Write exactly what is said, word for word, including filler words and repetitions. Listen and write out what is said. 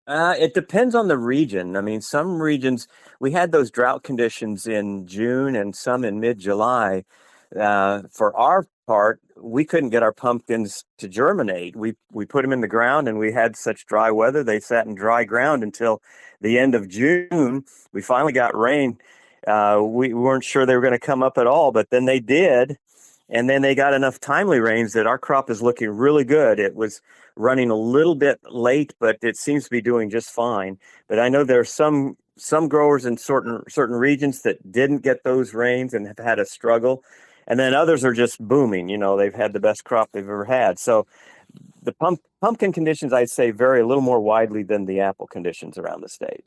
Uh, it depends on the region. I mean, some regions we had those drought conditions in June and some in mid-July. Uh, for our part, we couldn't get our pumpkins to germinate. We we put them in the ground, and we had such dry weather they sat in dry ground until the end of June. We finally got rain. Uh, we weren't sure they were going to come up at all, but then they did, and then they got enough timely rains that our crop is looking really good. It was running a little bit late, but it seems to be doing just fine. But I know there are some some growers in certain certain regions that didn't get those rains and have had a struggle, and then others are just booming. You know, they've had the best crop they've ever had. So the pump, pumpkin conditions, I'd say, vary a little more widely than the apple conditions around the state.